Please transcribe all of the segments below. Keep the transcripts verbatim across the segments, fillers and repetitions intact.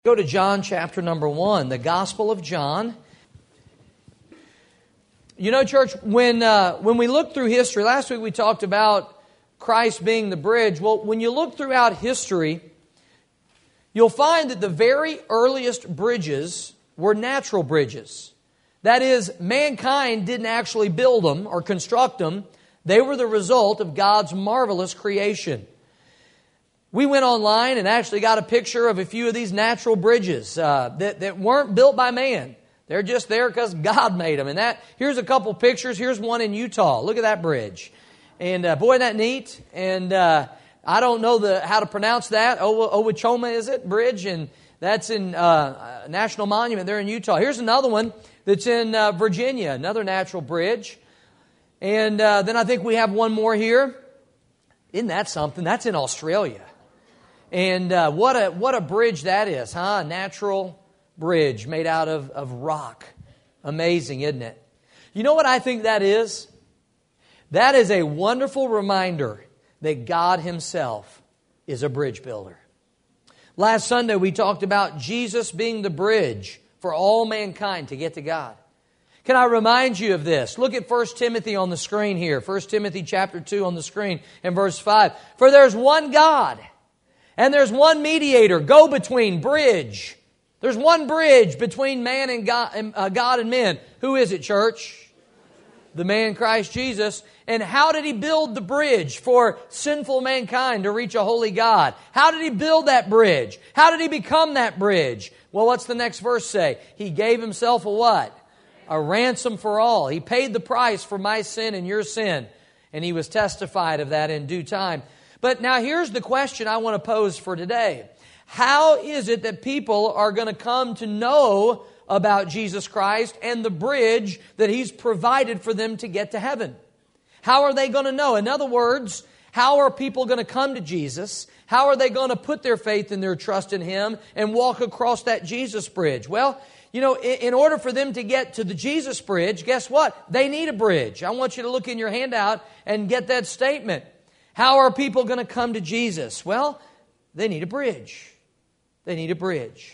Go to John chapter number one, the Gospel of John. You know, church, when uh, when we look through history, last week we talked about Christ being the bridge. Well, when you look throughout history, you'll find that the very earliest bridges were natural bridges. That is, mankind didn't actually build them or construct them. They were the result of God's marvelous creation. We went online and actually got a picture of a few of these natural bridges uh, that, that weren't built by man. They're just there because God made them. And that here's a couple pictures. Here's one in Utah. Look at that bridge. And uh, boy, isn't that neat? And uh, I don't know the how to pronounce that. Owachoma, is it? Bridge. And that's in uh, National Monument there in Utah. Here's another one that's in uh, Virginia, another natural bridge. And uh, then I think we have one more here. Isn't that something? That's in Australia. And uh, what a what a bridge that is, huh? A natural bridge made out of, of rock. Amazing, isn't it? You know what I think that is? That is a wonderful reminder that God Himself is a bridge builder. Last Sunday we talked about Jesus being the bridge for all mankind to get to God. Can I remind you of this? Look at First Timothy on the screen here. First Timothy chapter two on the screen and verse five. For there's one God, and there's one mediator, go-between, bridge. There's one bridge between man and God, and, uh, God and men. Who is it, church? The man Christ Jesus. And how did He build the bridge for sinful mankind to reach a holy God? How did He build that bridge? How did He become that bridge? Well, what's the next verse say? He gave Himself a what? A ransom for all. He paid the price for my sin and your sin. And He was testified of that in due time. But now here's the question I want to pose for today. How is it that people are going to come to know about Jesus Christ and the bridge that He's provided for them to get to heaven? How are they going to know? In other words, how are people going to come to Jesus? How are they going to put their faith and their trust in Him and walk across that Jesus bridge? Well, you know, in order for them to get to the Jesus bridge, guess what? They need a bridge. I want you to look in your handout and get that statement. How are people going to come to Jesus? Well, they need a bridge. They need a bridge.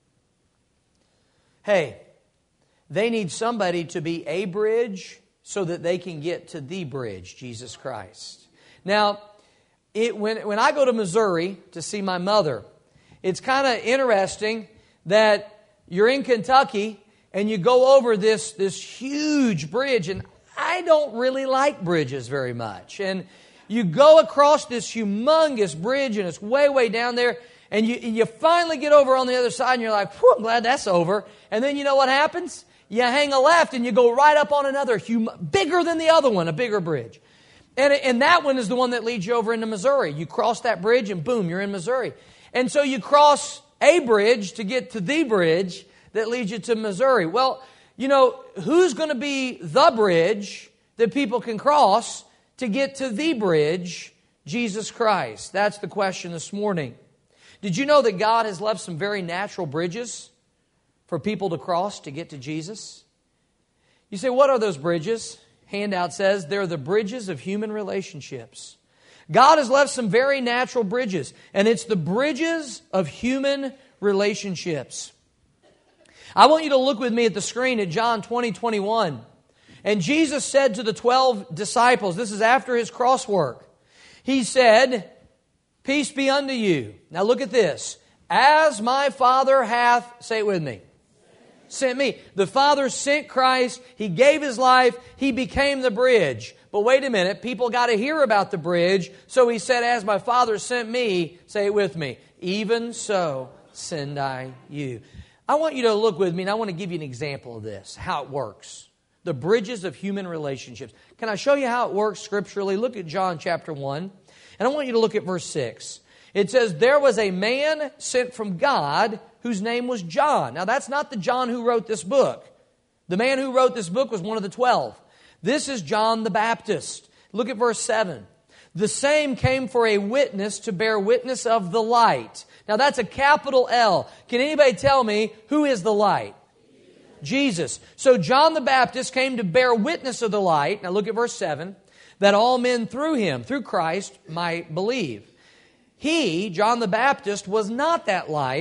Hey, they need somebody to be a bridge so that they can get to the bridge, Jesus Christ. Now, it, when, when I go to Missouri to see my mother, it's kind of interesting that you're in Kentucky and you go over this, this huge bridge, and I don't really like bridges very much. And you go across this humongous bridge, and it's way, way down there, and you, you finally get over on the other side, and you're like, whew, I'm glad that's over. And then you know what happens? You hang a left, and you go right up on another, hum- bigger than the other one, a bigger bridge. And, and that one is the one that leads you over into Missouri. You cross that bridge, and boom, you're in Missouri. And so you cross a bridge to get to the bridge that leads you to Missouri. Well, you know, who's going to be the bridge that people can cross to get to the bridge, Jesus Christ? That's the question this morning. Did you know that God has left some very natural bridges for people to cross to get to Jesus? You say, what are those bridges? Handout says they're the bridges of human relationships. God has left some very natural bridges, and it's the bridges of human relationships. I want you to look with me at the screen at John twenty, twenty-one. And Jesus said to the twelve disciples, this is after His cross work, He said, peace be unto you. Now look at this. As my Father hath, say it with me, sent me. The Father sent Christ. He gave His life. He became the bridge. But wait a minute. People got to hear about the bridge. So He said, as my Father sent me, say it with me, even so send I you. I want you to look with me, and I want to give you an example of this, how it works. The bridges of human relationships. Can I show you how it works scripturally? Look at John chapter one. And I want you to look at verse six. It says, there was a man sent from God whose name was John. Now that's not the John who wrote this book. The man who wrote this book was one of the twelve. This is John the Baptist. Look at verse seven. The same came for a witness to bear witness of the light. Now that's a capital L. Can anybody tell me who is the light? Jesus. So John the Baptist came to bear witness of the light. Now look at verse seven. That all men through Him, through Christ, might believe. He, John the Baptist, was not that light,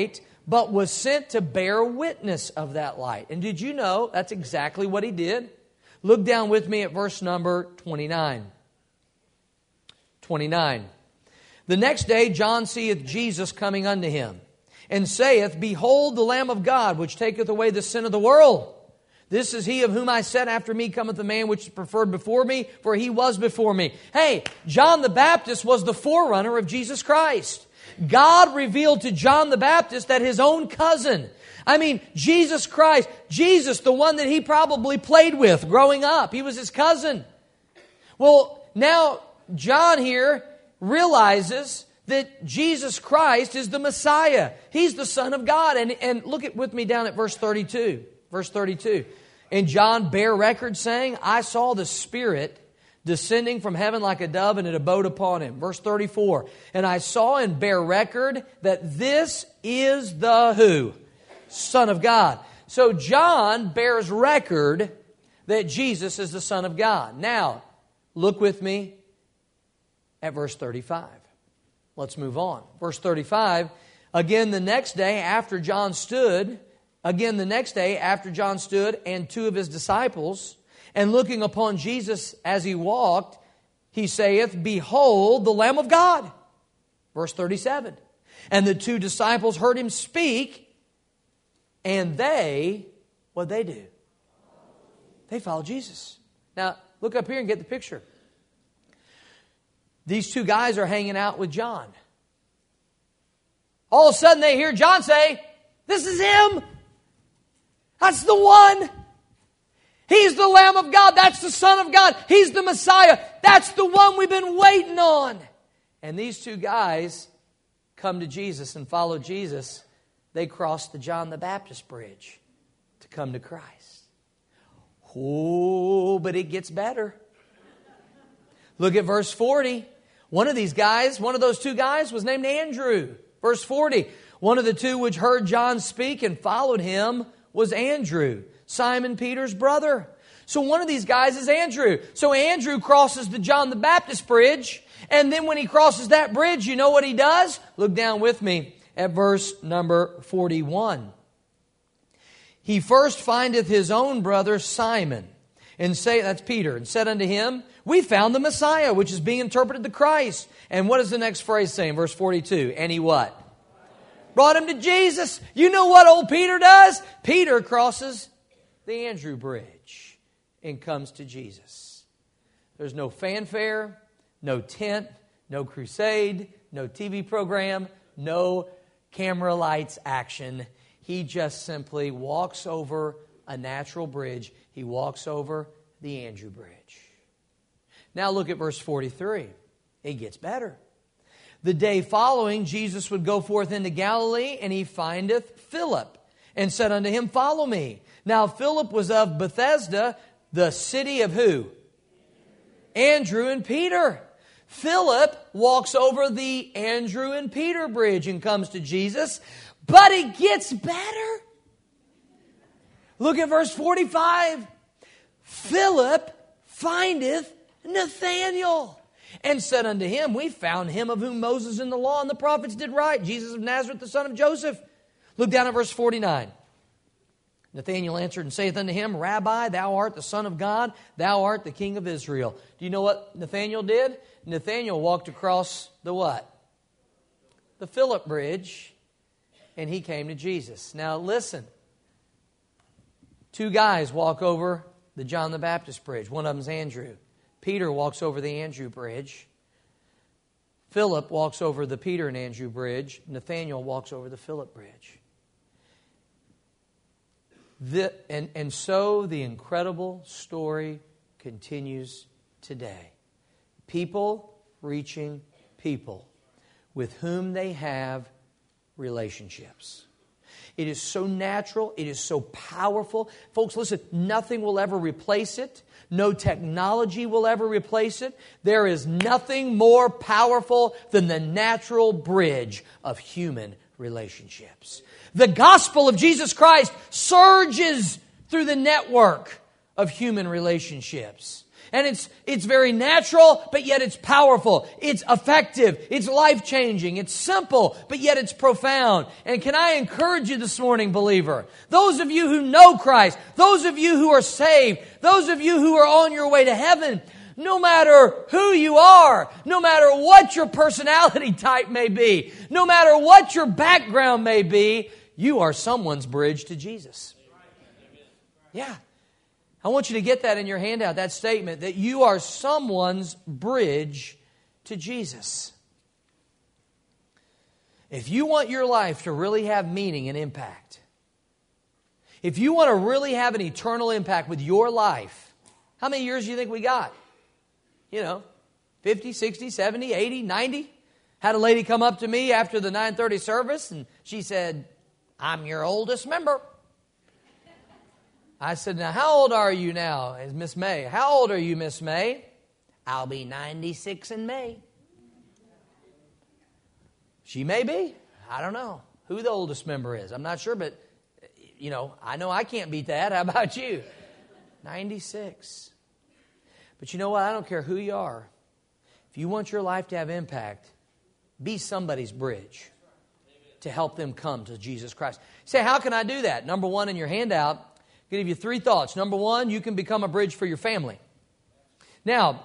but was sent to bear witness of that light. And did you know that's exactly what he did? Look down with me at verse number twenty-nine. twenty-nine. The next day John seeth Jesus coming unto him, and saith, Behold the Lamb of God, which taketh away the sin of the world. This is he of whom I said, After me cometh the man which is preferred before me, for he was before me. Hey, John the Baptist was the forerunner of Jesus Christ. God revealed to John the Baptist that his own cousin, I mean, Jesus Christ, Jesus, the one that he probably played with growing up, he was his cousin. Well, now John here realizes that Jesus Christ is the Messiah. He's the Son of God. And, and look at with me down at verse thirty-two. Verse thirty-two. And John bare record, saying, I saw the Spirit descending from heaven like a dove, and it abode upon him. Verse thirty-four. And I saw and bare record that this is the who? Son of God. So John bears record that Jesus is the Son of God. Now, look with me at verse thirty-five. Let's move on. Verse thirty-five. Again the next day after John stood, again the next day after John stood, and two of his disciples, and looking upon Jesus as he walked, he saith, Behold the Lamb of God. Verse thirty-seven. And the two disciples heard him speak, and they, what'd they do? They followed Jesus. Now, look up here and get the picture. These two guys are hanging out with John. All of a sudden they hear John say, This is him. That's the one. He's the Lamb of God. That's the Son of God. He's the Messiah. That's the one we've been waiting on. And these two guys come to Jesus and follow Jesus. They cross the John the Baptist bridge to come to Christ. Oh, but it gets better. Look at verse forty. One of these guys, one of those two guys was named Andrew. Verse forty. One of the two which heard John speak and followed him was Andrew, Simon Peter's brother. So one of these guys is Andrew. So Andrew crosses the John the Baptist bridge. And then when he crosses that bridge, you know what he does? Look down with me at verse number forty-one. He first findeth his own brother Simon, and say, that's Peter, and said unto him, We found the Messiah, which is being interpreted the Christ. And what does the next phrase say in verse forty-two? And he what? Brought him to Jesus. You know what old Peter does? Peter crosses the Andrew Bridge and comes to Jesus. There's no fanfare, no tent, no crusade, no T V program, no camera lights action. He just simply walks over a natural bridge. He walks over the Andrew Bridge. Now look at verse forty-three. It gets better. The day following, Jesus would go forth into Galilee, and he findeth Philip, and said unto him, Follow me. Now Philip was of Bethsaida, the city of who? Andrew and Peter. Philip walks over the Andrew and Peter bridge and comes to Jesus, but it gets better. Look at verse forty-five. Philip findeth Nathanael, and said unto him, We found him of whom Moses in the law and the prophets did write, Jesus of Nazareth, the son of Joseph. Look down at verse forty-nine. Nathanael answered and saith unto him, Rabbi, thou art the Son of God, thou art the King of Israel. Do you know what Nathanael did? Nathanael walked across the what? The Philip Bridge, and he came to Jesus. Now listen. Two guys walk over the John the Baptist Bridge. One of them's Andrew. Peter walks over the Andrew Bridge. Philip walks over the Peter and Andrew Bridge. Nathanael walks over the Philip Bridge. The, and, and so the incredible story continues today. People reaching people with whom they have relationships. It is so natural. It is so powerful. Folks, listen, nothing will ever replace it. No technology will ever replace it. There is nothing more powerful than the natural bridge of human relationships. The gospel of Jesus Christ surges through the network of human relationships. And it's it's very natural, but yet it's powerful. It's effective. It's life-changing. It's simple, but yet it's profound. And can I encourage you this morning, believer? Those of you who know Christ, those of you who are saved, those of you who are on your way to heaven, no matter who you are, no matter what your personality type may be, no matter what your background may be, you are someone's bridge to Jesus. Yeah. I want you to get that in your handout, that statement, that you are someone's bridge to Jesus. If you want your life to really have meaning and impact, if you want to really have an eternal impact with your life, how many years do you think we got? You know, fifty, sixty, seventy, eighty, ninety. Had a lady come up to me after the nine thirty service and she said, "I'm your oldest member." I said, "Now, how old are you now?" As Miss May. "How old are you, Miss May?" "I'll be ninety-six in May." She may be. I don't know who the oldest member is. I'm not sure, but, you know, I know I can't beat that. How about you? ninety-six. But you know what? I don't care who you are. If you want your life to have impact, be somebody's bridge to help them come to Jesus Christ. You say, how can I do that? Number one, in your handout, I'm going to give you three thoughts. Number one, you can become a bridge for your family. Now,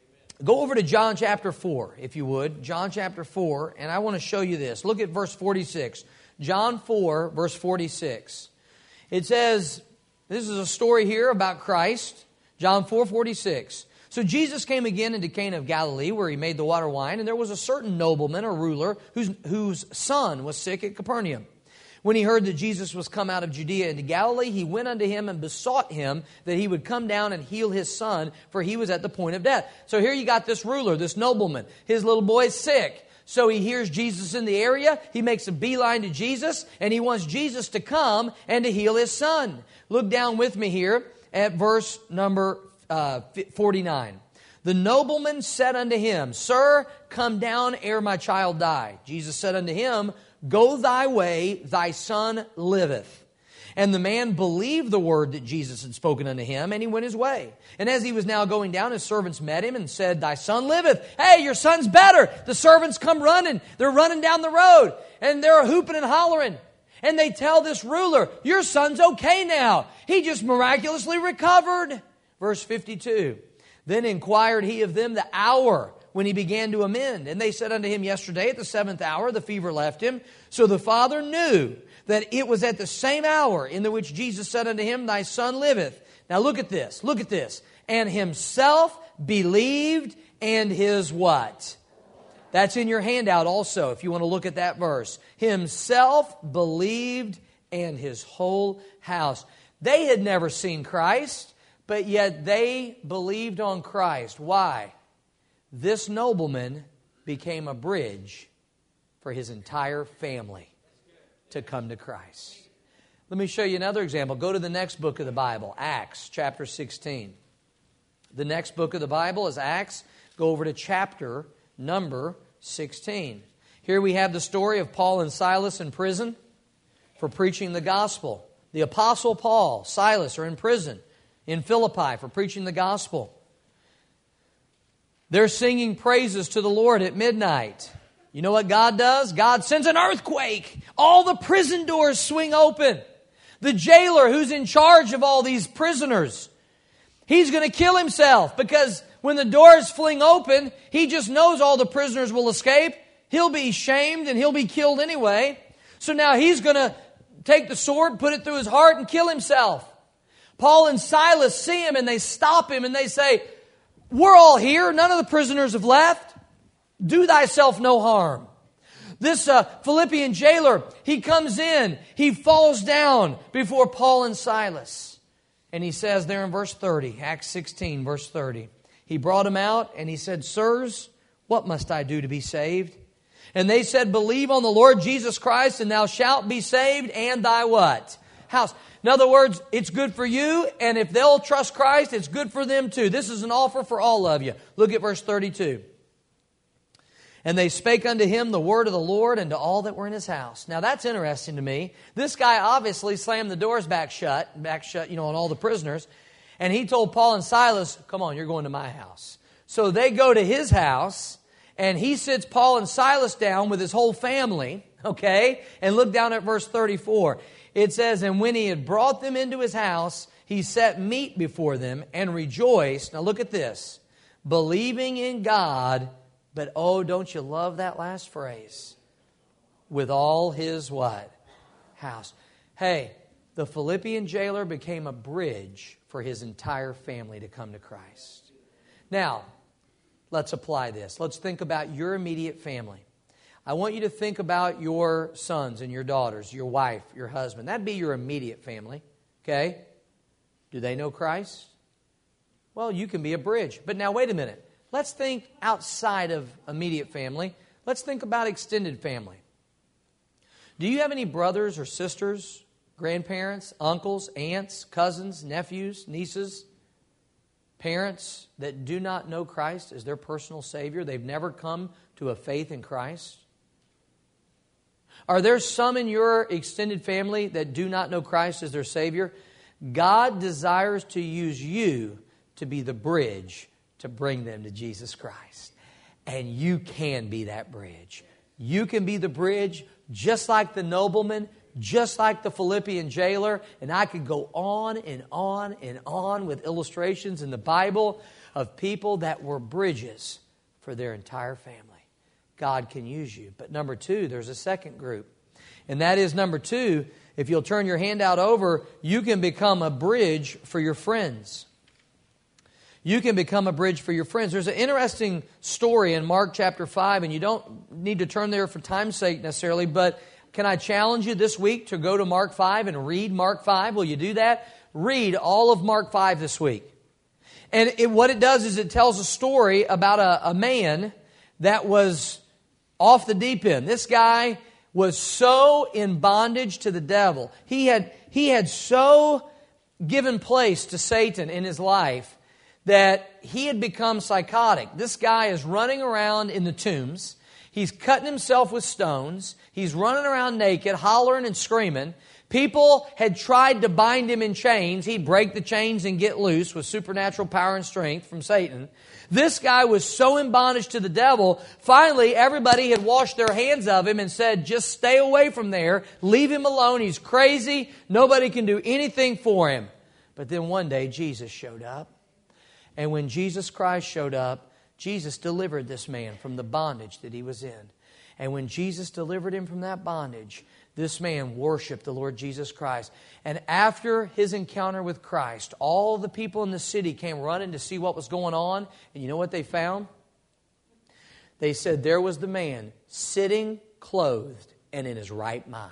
go over to John chapter four, if you would. John chapter four, and I want to show you this. Look at verse forty-six. John four, verse forty-six. It says, this is a story here about Christ. John four, forty-six. So Jesus came again into Cana of Galilee, where he made the water wine, and there was a certain nobleman or ruler whose, whose son was sick at Capernaum. When he heard that Jesus was come out of Judea into Galilee, he went unto him and besought him that he would come down and heal his son, for he was at the point of death. So here you got this ruler, this nobleman. His little boy's sick. So he hears Jesus in the area. He makes a beeline to Jesus, and he wants Jesus to come and to heal his son. Look down with me here at verse number uh, forty-nine. The nobleman said unto him, "Sir, come down ere my child die." Jesus said unto him, "Go thy way, thy son liveth." And the man believed the word that Jesus had spoken unto him, and he went his way. And as he was now going down, his servants met him and said, "Thy son liveth." Hey, your son's better. The servants come running. They're running down the road, and they're hooping and hollering. And they tell this ruler, "Your son's okay now. He just miraculously recovered." Verse fifty-two. Then inquired he of them the hour when he began to amend. And they said unto him, "Yesterday at the seventh hour the fever left him." So the father knew that it was at the same hour in the which Jesus said unto him, "Thy son liveth." Now look at this. Look at this. And himself believed, and his what? That's in your handout also, if you want to look at that verse. Himself believed, and his whole house. They had never seen Christ, but yet they believed on Christ. Why? This nobleman became a bridge for his entire family to come to Christ. Let me show you another example. Go to the next book of the Bible, Acts chapter sixteen. The next book of the Bible is Acts. Go over to chapter number sixteen. Here we have the story of Paul and Silas in prison for preaching the gospel. The apostle Paul, Silas are in prison in Philippi for preaching the gospel. They're singing praises to the Lord at midnight. You know what God does? God sends an earthquake. All the prison doors swing open. The jailer who's in charge of all these prisoners, he's going to kill himself because when the doors fling open, he just knows all the prisoners will escape. He'll be shamed and he'll be killed anyway. So now he's going to take the sword, put it through his heart and kill himself. Paul and Silas see him and they stop him and they say, "We're all here. None of the prisoners have left. Do thyself no harm." This uh, Philippian jailer, he comes in. He falls down before Paul and Silas. And he says there in verse thirty, Acts sixteen, verse thirty, he brought him out and he said, "Sirs, what must I do to be saved?" And they said, "Believe on the Lord Jesus Christ and thou shalt be saved and thy" what? House. In other words, it's good for you, and if they'll trust Christ, it's good for them too. This is an offer for all of you. Look at verse thirty-two. And they spake unto him the word of the Lord and to all that were in his house. Now that's interesting to me. This guy obviously slammed the doors back shut, back shut, you know, on all the prisoners. And he told Paul and Silas, come on, you're going to my house. So they go to his house, and he sits Paul and Silas down with his whole family, okay? And look down at verse thirty-four. It says, and when he had brought them into his house, he set meat before them and rejoiced. Now look at this. Believing in God, but oh, don't you love that last phrase? With all his what? House. Hey, the Philippian jailer became a bridge for his entire family to come to Christ. Now, let's apply this. Let's think about your immediate family. I want you to think about your sons and your daughters, your wife, your husband. That'd be your immediate family, okay? Do they know Christ? Well, you can be a bridge. But now, wait a minute. Let's think outside of immediate family. Let's think about extended family. Do you have any brothers or sisters, grandparents, uncles, aunts, cousins, nephews, nieces, parents that do not know Christ as their personal Savior? They've never come to a faith in Christ? Are there some in your extended family that do not know Christ as their Savior? God desires to use you to be the bridge to bring them to Jesus Christ. And you can be that bridge. You can be the bridge just like the nobleman, just like the Philippian jailer. And I could go on and on and on with illustrations in the Bible of people that were bridges for their entire family. God can use you. But number two, there's a second group. And that is number two, if you'll turn your handout over, you can become a bridge for your friends. You can become a bridge for your friends. There's an interesting story in Mark chapter five, and you don't need to turn there for time's sake necessarily, but can I challenge you this week to go to Mark five and read Mark five? Will you do that? Read all of Mark five this week. And it, what it does is it tells a story about a, a man that was off the deep end. This guy was so in bondage to the devil. He had, he had so given place to Satan in his life that he had become psychotic. This guy is running around in the tombs. He's cutting himself with stones. He's running around naked, hollering and screaming. People had tried to bind him in chains. He'd break the chains and get loose with supernatural power and strength from Satan. This guy was so in bondage to the devil, finally everybody had washed their hands of him and said, just stay away from there. Leave him alone. He's crazy. Nobody can do anything for him. But then one day Jesus showed up. And when Jesus Christ showed up, Jesus delivered this man from the bondage that he was in. And when Jesus delivered him from that bondage, this man worshiped the Lord Jesus Christ. And after his encounter with Christ, all the people in the city came running to see what was going on. And you know what they found? They said there was the man sitting clothed and in his right mind.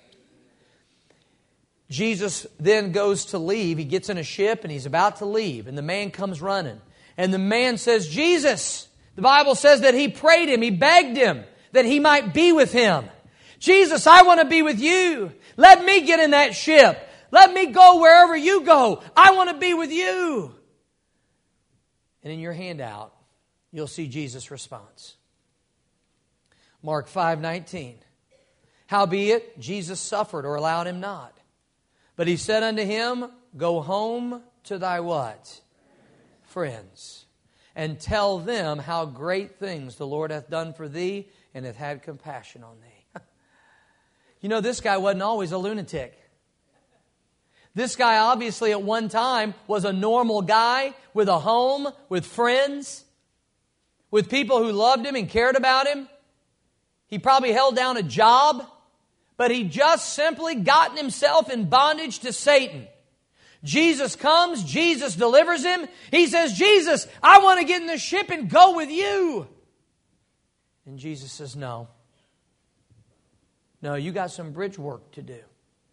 Jesus then goes to leave. He gets in a ship and he's about to leave. And the man comes running. And the man says, Jesus, the Bible says that he prayed him, he begged him that he might be with him. Jesus, I want to be with you. Let me get in that ship. Let me go wherever you go. I want to be with you. And in your handout, you'll see Jesus' response. Mark five nineteen. Howbeit, Jesus suffered or allowed him not. But he said unto him, go home to thy what? Friends. And tell them how great things the Lord hath done for thee and hath had compassion on thee. You know, this guy wasn't always a lunatic. This guy obviously at one time was a normal guy with a home, with friends, with people who loved him and cared about him. He probably held down a job, but he just simply gotten himself in bondage to Satan. Jesus comes, Jesus delivers him. He says, Jesus, I want to get in the ship and go with you. And Jesus says, no. No, you got some bridge work to do.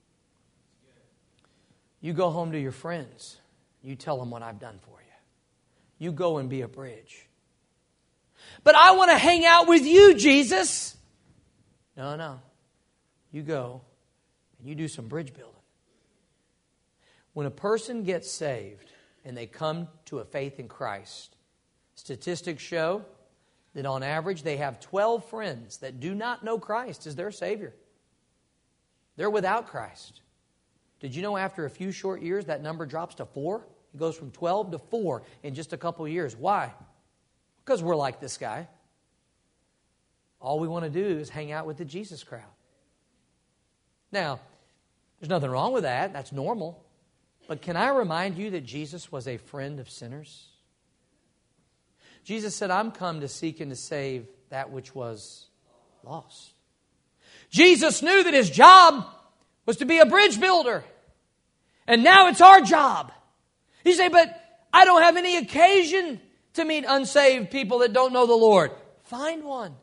You go home to your friends. You tell them what I've done for you. You go and be a bridge. But I want to hang out with you, Jesus. No, no. You go and you do some bridge building. When a person gets saved and they come to a faith in Christ, statistics show that on average they have twelve friends that do not know Christ as their Savior. They're without Christ. Did you know after a few short years that number drops to four? He goes from twelve to four in just a couple of years. Why? Because we're like this guy. All we want to do is hang out with the Jesus crowd. Now, there's nothing wrong with that. That's normal. But can I remind you that Jesus was a friend of sinners? Jesus said, I'm come to seek and to save that which was lost. Jesus knew that his job was to be a bridge builder. And now it's our job. You say, but I don't have any occasion to meet unsaved people that don't know the Lord. Find one.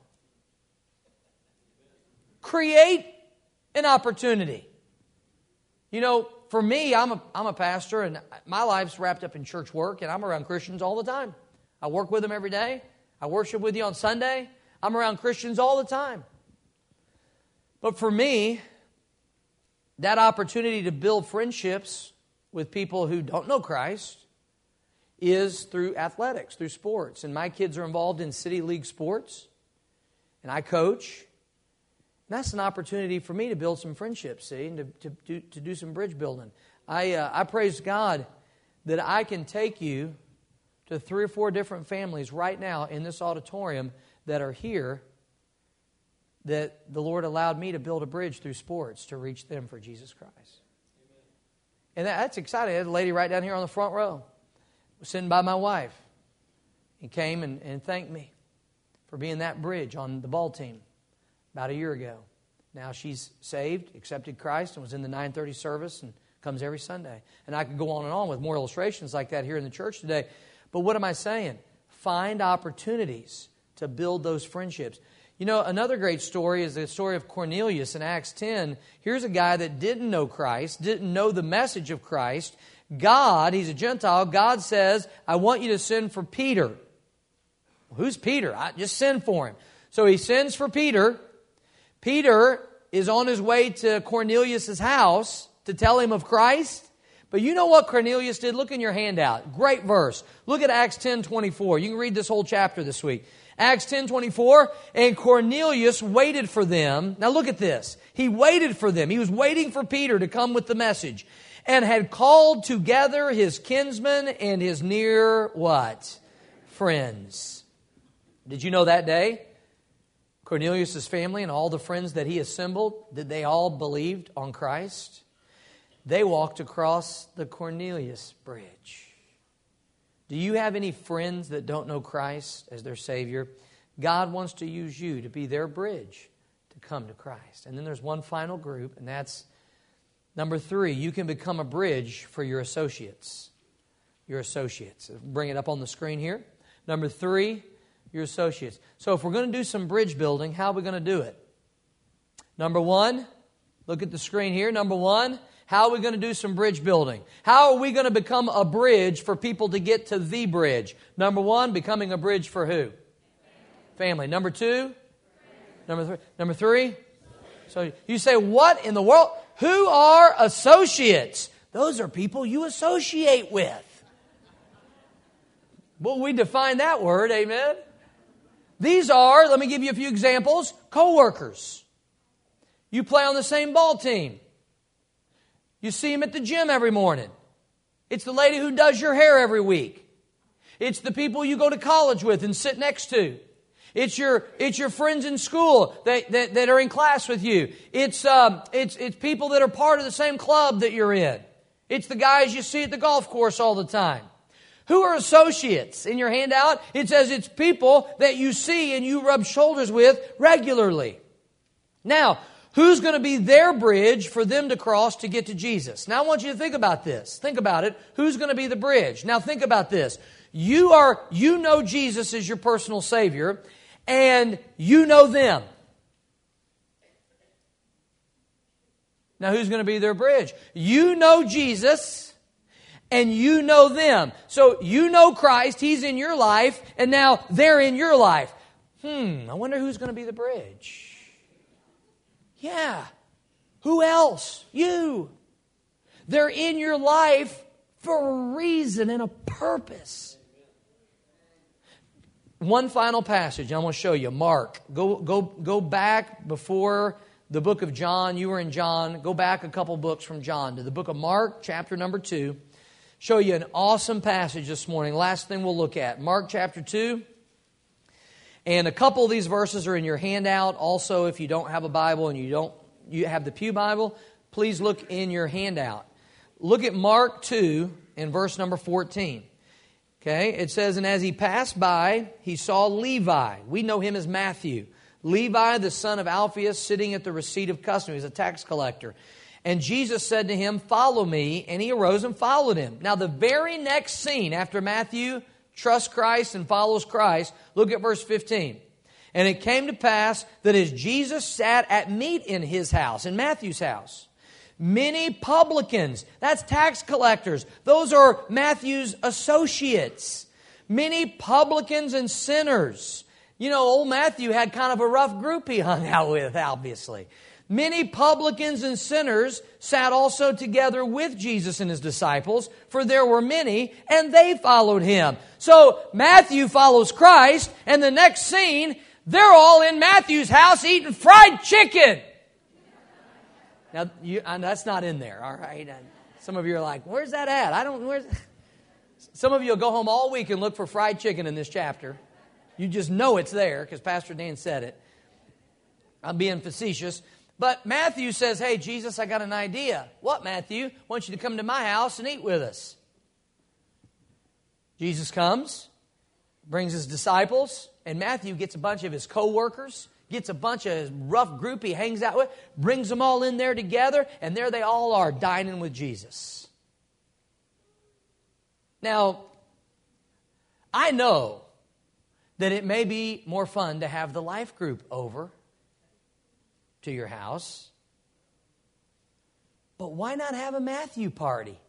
Create an opportunity. You know, for me, I'm a, I'm a pastor, and my life's wrapped up in church work, and I'm around Christians all the time. I work with them every day. I worship with you on Sunday. I'm around Christians all the time. But for me, that opportunity to build friendships with people who don't know Christ is through athletics, through sports. And my kids are involved in City League sports, and I coach. And that's an opportunity for me to build some friendships, see, and to, to, to, to do some bridge building. I, uh, I praise God that I can take you to three or four different families right now in this auditorium that are here that the Lord allowed me to build a bridge through sports to reach them for Jesus Christ. Amen. And that, that's exciting. I had a lady right down here on the front row was sitting by my wife and came and, and thanked me for being that bridge on the ball team about a year ago. Now she's saved, accepted Christ, and was in the nine thirty service and comes every Sunday. And I could go on and on with more illustrations like that here in the church today. But what am I saying? Find opportunities to build those friendships. You know, another great story is the story of Cornelius in Acts ten. Here's a guy that didn't know Christ, didn't know the message of Christ. God, he's a Gentile, God says, I want you to send for Peter. Well, who's Peter? I just send for him. So he sends for Peter. Peter is on his way to Cornelius' house to tell him of Christ. But you know what Cornelius did? Look in your handout. Great verse. Look at Acts ten twenty-four. You can read this whole chapter this week. Acts ten twenty-four, and Cornelius waited for them. Now look at this. He waited for them. He was waiting for Peter to come with the message. And had called together his kinsmen and his near what? Friends. Did you know that day? Cornelius' family and all the friends that he assembled, did they all believed on Christ? They walked across the Cornelius Bridge. Do you have any friends that don't know Christ as their Savior? God wants to use you to be their bridge to come to Christ. And then there's one final group, and that's number three. You can become a bridge for your associates. Your associates. Bring it up on the screen here. Number three, your associates. So if we're going to do some bridge building, how are we going to do it? Number one, look at the screen here. Number one, how are we going to do some bridge building? How are we going to become a bridge for people to get to the bridge? Number one, becoming a bridge for who? Family. Number two? Number three? Number three? So you say, what in the world? Who are associates? Those are people you associate with. Well, we define that word, amen? These are, let me give you a few examples, co-workers. You play on the same ball team. You see them at the gym every morning. It's the lady who does your hair every week. It's the people you go to college with and sit next to. It's your it's your friends in school that, that, that are in class with you. It's uh, it's it's people that are part of the same club that you're in. It's the guys you see at the golf course all the time. Who are associates? In your handout, it says it's people that you see and you rub shoulders with regularly. Now, who's going to be their bridge for them to cross to get to Jesus? Now I want you to think about this. Think about it. Who's going to be the bridge? Now think about this. You are, you know Jesus as your personal Savior, and you know them. Now who's going to be their bridge? You know Jesus, and you know them. So you know Christ, He's in your life, and now they're in your life. Hmm, I wonder who's going to be the bridge. Yeah. Who else? You. They're in your life for a reason and a purpose. One final passage I want to show you. Mark. Go, go, go back before the book of John. You were in John. Go back a couple books from John to the book of Mark, chapter number two. show you an awesome passage this morning. Last thing we'll look at, Mark chapter two. And a couple of these verses are in your handout. Also, if you don't have a Bible and you don't you have the Pew Bible, please look in your handout. Look at Mark two in verse number fourteen. Okay, it says, and as he passed by, he saw Levi. We know him as Matthew. Levi, the son of Alphaeus, sitting at the receipt of custom. He's a tax collector. And Jesus said to him, follow me. And he arose and followed him. Now, the very next scene after Matthew trusts Christ and follows Christ, look at verse fifteen. And it came to pass that as Jesus sat at meat in his house, in Matthew's house, many publicans, that's tax collectors, those are Matthew's associates. Many publicans and sinners. You know, old Matthew had kind of a rough group he hung out with, obviously. Many publicans and sinners sat also together with Jesus and his disciples, for there were many, and they followed him. So Matthew follows Christ, and the next scene, they're all in Matthew's house eating fried chicken. Now, you, and that's not in there, all right? And some of you are like, where's that at? I don't, where's... Some of you will go home all week and look for fried chicken in this chapter. You just know it's there because Pastor Dan said it. I'm being facetious. But Matthew says, hey, Jesus, I got an idea. What, Matthew? I want you to come to my house and eat with us. Jesus comes, brings his disciples, and Matthew gets a bunch of his co-workers, gets a bunch of his rough group he hangs out with, brings them all in there together, and there they all are dining with Jesus. Now, I know that it may be more fun to have the life group over to your house, but why not have a Matthew party?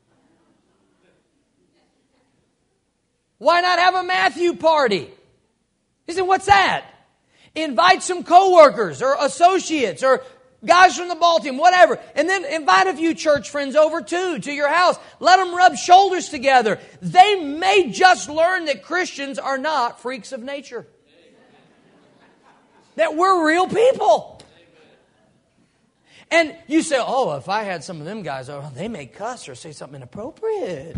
Why not have a Matthew party? He said, what's that? Invite some co-workers or associates or guys from the ball team, whatever. And then invite a few church friends over too, to your house. Let them rub shoulders together. They may just learn that Christians are not freaks of nature. That we're real people. And you say, oh, if I had some of them guys over, they may cuss or say something inappropriate.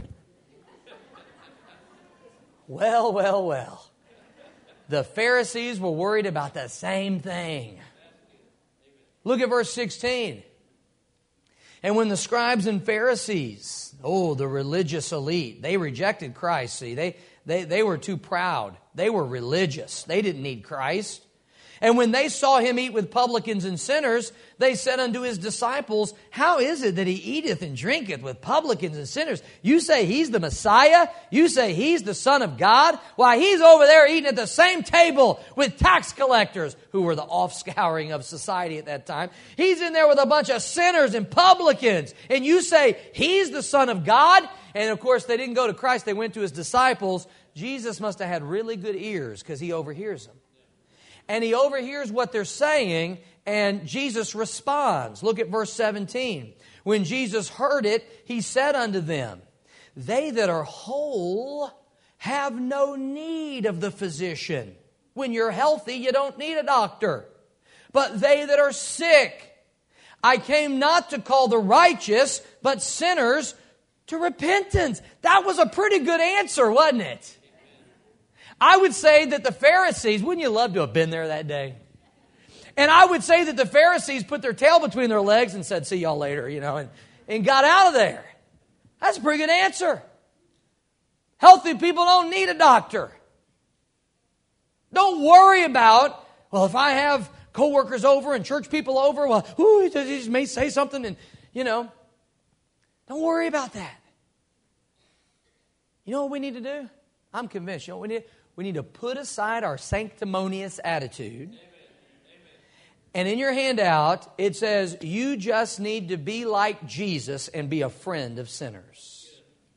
Well, well, well. The Pharisees were worried about the same thing. Look at verse sixteen. And when the scribes and Pharisees, oh, the religious elite, they rejected Christ. See, they, they, they were too proud. They were religious. They didn't need Christ. And when they saw him eat with publicans and sinners, they said unto his disciples, how is it that he eateth and drinketh with publicans and sinners? You say he's the Messiah? You say he's the Son of God? Why, he's over there eating at the same table with tax collectors, who were the offscouring of society at that time. He's in there with a bunch of sinners and publicans. And you say he's the Son of God? And of course, they didn't go to Christ. They went to his disciples. Jesus must have had really good ears because he overhears them. And he overhears what they're saying, and Jesus responds. Look at verse seventeen. When Jesus heard it, he said unto them, they that are whole have no need of the physician. When you're healthy, you don't need a doctor. But they that are sick, I came not to call the righteous, but sinners to repentance. That was a pretty good answer, wasn't it? I would say that the Pharisees, wouldn't you love to have been there that day? And I would say that the Pharisees put their tail between their legs and said, see y'all later, you know, and, and got out of there. That's a pretty good answer. Healthy people don't need a doctor. Don't worry about, well, if I have coworkers over and church people over, well, ooh, he just may say something and, you know, don't worry about that. You know what we need to do? I'm convinced, you know what we need? We need to put aside our sanctimonious attitude. Amen. And in your handout, it says, you just need to be like Jesus and be a friend of sinners.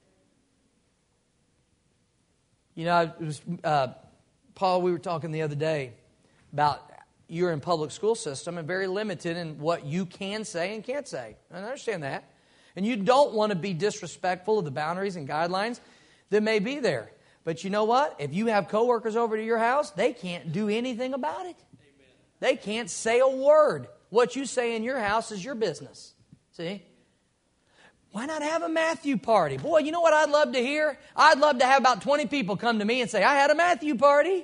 You know, it was, uh, Paul, we were talking the other day about you're in public school system and very limited in what you can say and can't say. I understand that. And you don't want to be disrespectful of the boundaries and guidelines that may be there. But you know what? If you have coworkers over to your house, they can't do anything about it. Amen. They can't say a word. What you say in your house is your business. See? Why not have a Matthew party? Boy, you know what I'd love to hear? I'd love to have about twenty people come to me and say, I had a Matthew party.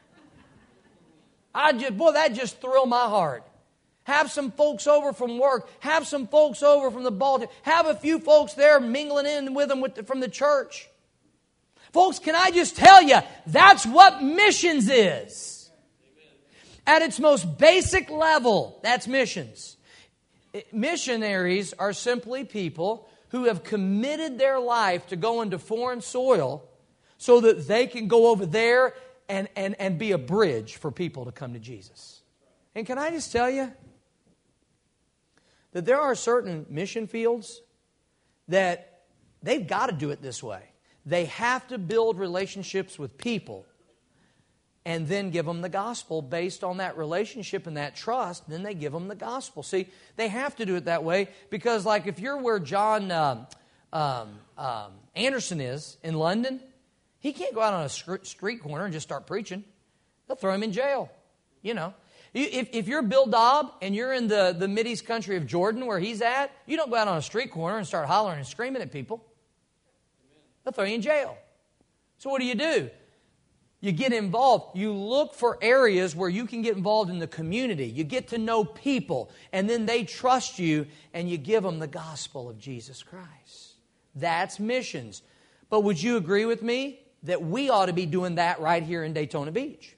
I just, boy, that just thrilled my heart. Have some folks over from work. Have some folks over from the Baltic. Have a few folks there mingling in with them with the, from the church. Folks, can I just tell you, that's what missions is. At its most basic level, that's missions. Missionaries are simply people who have committed their life to go into foreign soil so that they can go over there and, and, and be a bridge for people to come to Jesus. And can I just tell you that there are certain mission fields that they've got to do it this way. They have to build relationships with people and then give them the gospel based on that relationship and that trust. Then they give them the gospel. See, they have to do it that way because, like, if you're where John um, um, um, Anderson is in London, he can't go out on a street corner and just start preaching. They'll throw him in jail, you know. If, if you're Bill Dobb and you're in the, the Mideast country of Jordan where he's at, you don't go out on a street corner and start hollering and screaming at people. They'll throw you in jail. So what do you do? You get involved. You look for areas where you can get involved in the community. You get to know people, and then they trust you, and you give them the gospel of Jesus Christ. That's missions. But would you agree with me that we ought to be doing that right here in Daytona Beach?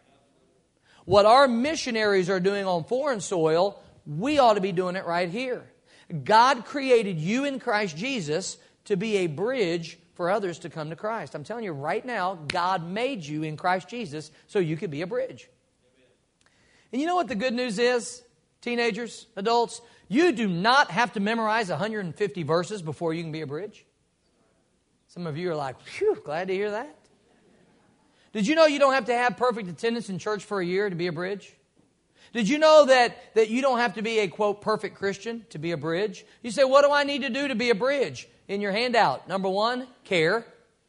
What our missionaries are doing on foreign soil, we ought to be doing it right here. God created you in Christ Jesus to be a bridge for others to come to Christ. I'm telling you right now, God made you in Christ Jesus so you could be a bridge. And you know what the good news is, teenagers, adults? You do not have to memorize one hundred fifty verses before you can be a bridge. Some of you are like, phew, glad to hear that. Did you know you don't have to have perfect attendance in church for a year to be a bridge? Did you know that, that you don't have to be a, quote, perfect Christian to be a bridge? You say, what do I need to do to be a bridge? In your handout, number one, care.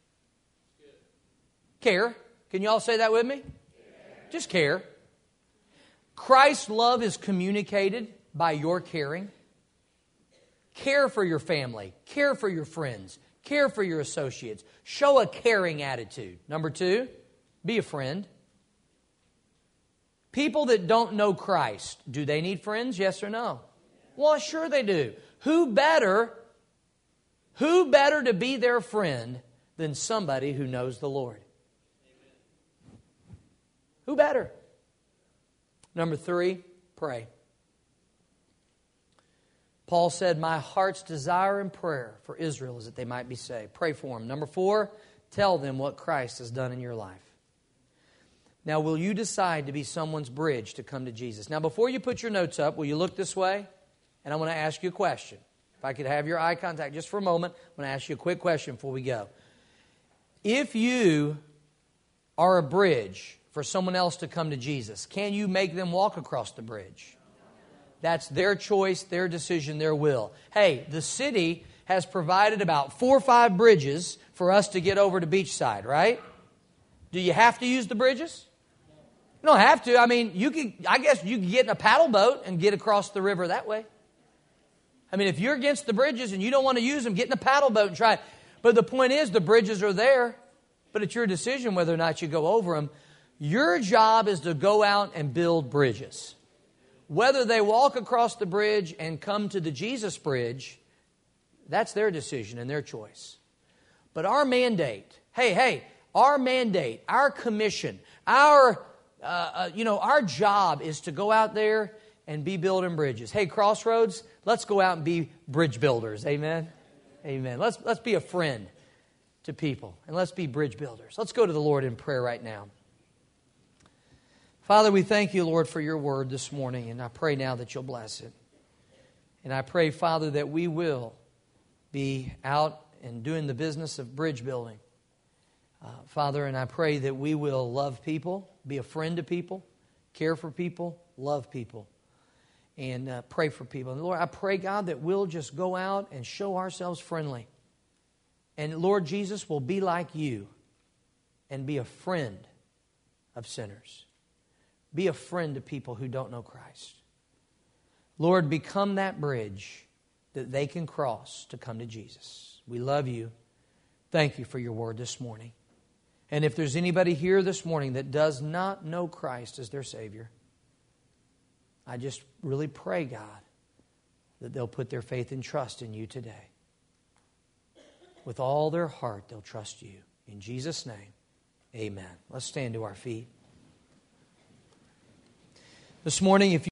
Care. Can you all say that with me? Just care. Christ's love is communicated by your caring. Care for your family. Care for your friends. Care for your associates. Show a caring attitude. Number two, be a friend. People that don't know Christ, do they need friends? Yes or no? Well, sure they do. Who better, who better to be their friend than somebody who knows the Lord? Who better? Number three, pray. Paul said, my heart's desire and prayer for Israel is that they might be saved. Pray for them. Number four, tell them what Christ has done in your life. Now, will you decide to be someone's bridge to come to Jesus? Now, before you put your notes up, will you look this way? And I want to ask you a question. If I could have your eye contact just for a moment, I'm going to ask you a quick question before we go. If you are a bridge for someone else to come to Jesus, can you make them walk across the bridge? That's their choice, their decision, their will. Hey, the city has provided about four or five bridges for us to get over to Beachside, right? Do you have to use the bridges? You don't have to. I mean, you could. I guess you could get in a paddle boat and get across the river that way. I mean, if you're against the bridges and you don't want to use them, get in a paddle boat and try it. But the point is, the bridges are there, but it's your decision whether or not you go over them. Your job is to go out and build bridges. Whether they walk across the bridge and come to the Jesus bridge, that's their decision and their choice. But our mandate, hey, hey, our mandate, our commission, our, uh, uh, you know, our job is to go out there and be building bridges. Hey, Crossroads, let's go out and be bridge builders. Amen? Amen. Let's, let's be a friend to people, and let's be bridge builders. Let's go to the Lord in prayer right now. Father, we thank you, Lord, for your word this morning, and I pray now that you'll bless it. And I pray, Father, that we will be out and doing the business of bridge building. Uh, Father, and I pray that we will love people, be a friend to people, care for people, love people, and uh, pray for people. And Lord, I pray, God, that we'll just go out and show ourselves friendly. And Lord Jesus, will be like you and be a friend of sinners. Be a friend to people who don't know Christ. Lord, become that bridge that they can cross to come to Jesus. We love you. Thank you for your word this morning. And if there's anybody here this morning that does not know Christ as their Savior, I just really pray, God, that they'll put their faith and trust in you today. With all their heart, they'll trust you. In Jesus' name, amen. Let's stand to our feet. This morning, if you